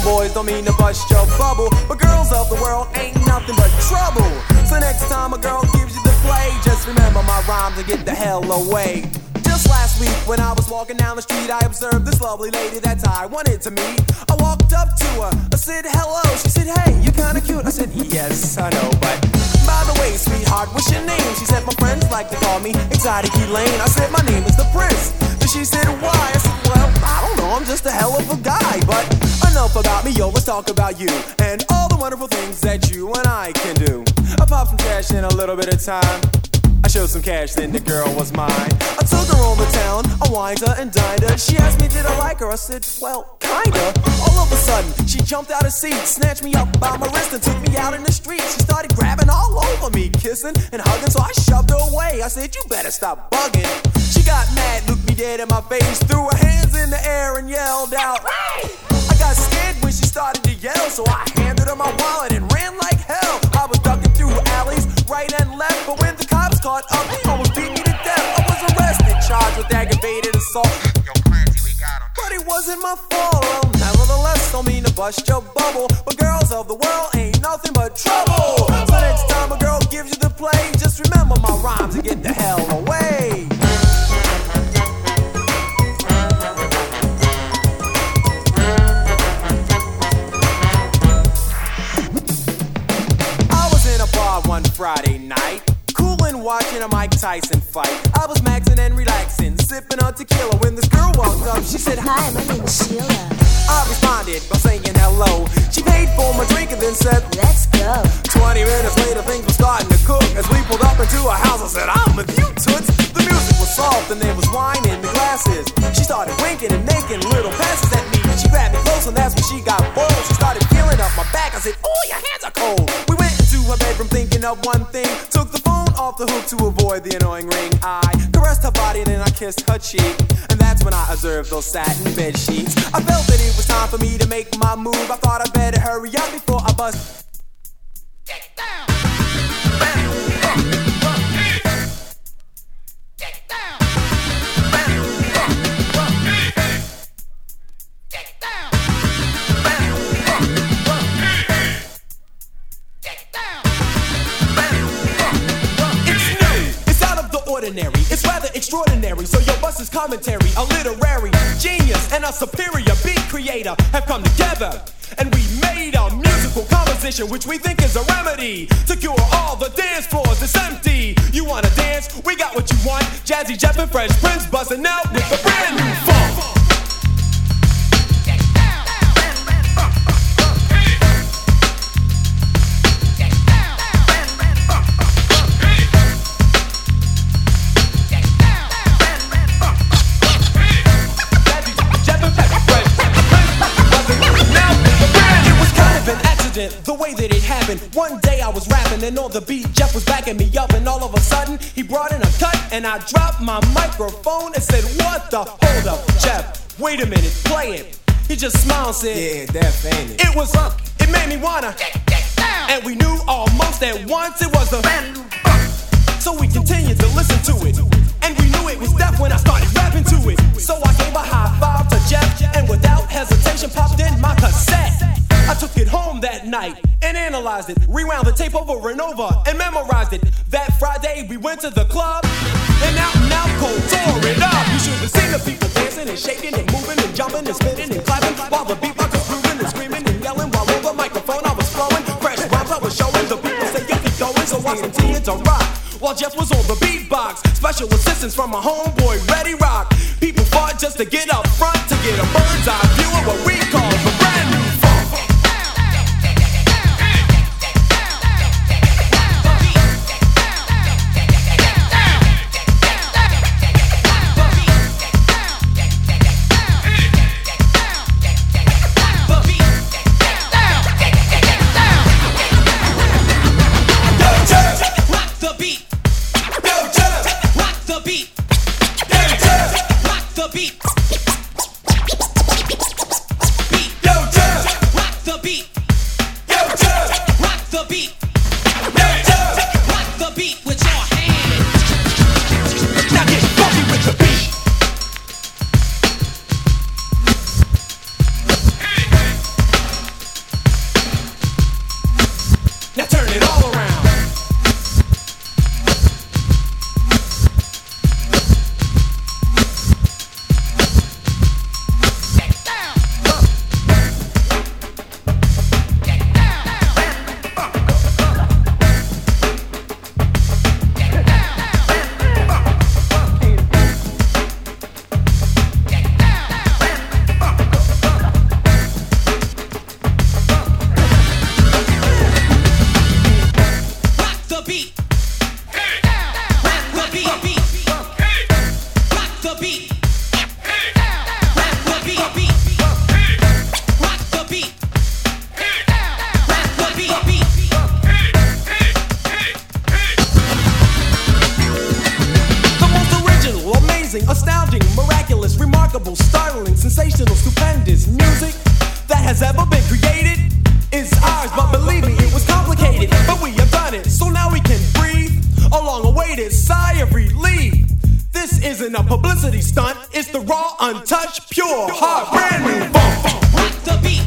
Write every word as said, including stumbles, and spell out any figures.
homeboys don't mean to bust your bubble, but girls of the world ain't nothing but trouble. So next time a girl gives you the play, just remember my rhymes and get the hell away. Just last week when I was walking down the street, I observed this lovely lady that I wanted to meet. I walked up to her, I said hello, she said hey, you're kinda cute. I said yes, I know, but by the way, sweetheart, what's your name? She said my friends like to call me Exotic Elaine. I said my name is the Prince. And she said why? I said well, I don't know, I'm just a hell of a guy. But enough about me, yo, let's talk about you and all the wonderful things that you and I can do. I popped some cash in a little bit of time, I showed some cash, then the girl was mine. I took her on the town, I wined her and dined her. She asked me did I like her, I said, well, kinda. All of a sudden, she jumped out of seat, snatched me up by my wrist and took me out in the street. She started grabbing all over me, kissing and hugging, so I shoved her away. I said, you better stop bugging. She got mad, looked me dead in my face, threw her hands in the air and yelled out, hey! I got scared when she started to yell, so I handed her my wallet and ran like hell. I was ducking through alleys, right and left, but when the cops caught up, they almost beat me to death. I was arrested, charged with aggravated assault. Yo, Clancy, we got him. But it wasn't my fault. Well, nevertheless, don't mean to bust your bubble, but girls of the world ain't nothing but trouble. So next time a girl gives you the play, just remember my rhymes and get the hell away. One Friday night, coolin' watching a Mike Tyson fight. I was maxing and relaxing, sipping on tequila when this girl walked up. She said, hi, my name is Sheila. I responded by saying hello. She paid for my drink and then said, let's go. Twenty minutes later, things were starting to cook. As we pulled up into her house, I said, I'm with you, toots. The music was soft and there was wine in the glasses. She started winking and making little passes at me. She grabbed me close and that's when she got bold. She started feeling up my back. I said, oh, your hands are cold. We went into her bedroom thinking of one thing. Took the phone off the hook to avoid the annoying ring. I caressed her body and then I kissed her cheek. And that's when I observed those satin bed sheets. I felt that it was time for me to make my move. I thought I better hurry up before I bust. Get down. It's rather extraordinary, so your bus is commentary. A literary genius and a superior beat creator have come together, and we made a musical composition which we think is a remedy to cure all the dance floors that's empty. You wanna dance? We got what you want. Jazzy Jeff and Fresh Prince buzzing out with a brand new funk. The way that it happened, one day I was rapping and on the beat Jeff was backing me up, and all of a sudden he brought in a cut and I dropped my microphone and said, what the, hold up, Jeff, wait a minute, play it. He just smiled and said, yeah, that's ain't it. It was up, it made me wanna get, get down. And we knew almost at once it was the brand new funk. So we continued to listen to it, and we knew it was death when I started rapping to it. So I gave a high five to Jeff and without hesitation popped in my cassette. I took it home that night and analyzed it, rewound the tape over and over and memorized it. That Friday we went to the club and out and out cold tore it up. You should have seen the people dancing and shaking and moving and jumping and spinning and clapping while the beatbox was grooving and screaming and yelling while over the microphone I was flowing. Fresh rhymes I was showing. The people say you keep going, so I continued to rock while Jeff was on the beatbox. Special assistance from my homeboy Ready Rock. People fought just to get up front to get a bird's eye view of what we call the brand new funk. Rock the beat. stupendous music that has ever been created is ours, but believe me, it was complicated. But we have done it, so now we can breathe a long-awaited sigh of relief. This isn't a publicity stunt, it's the raw, untouched, pure, hard, brand new funk. Rock the beat.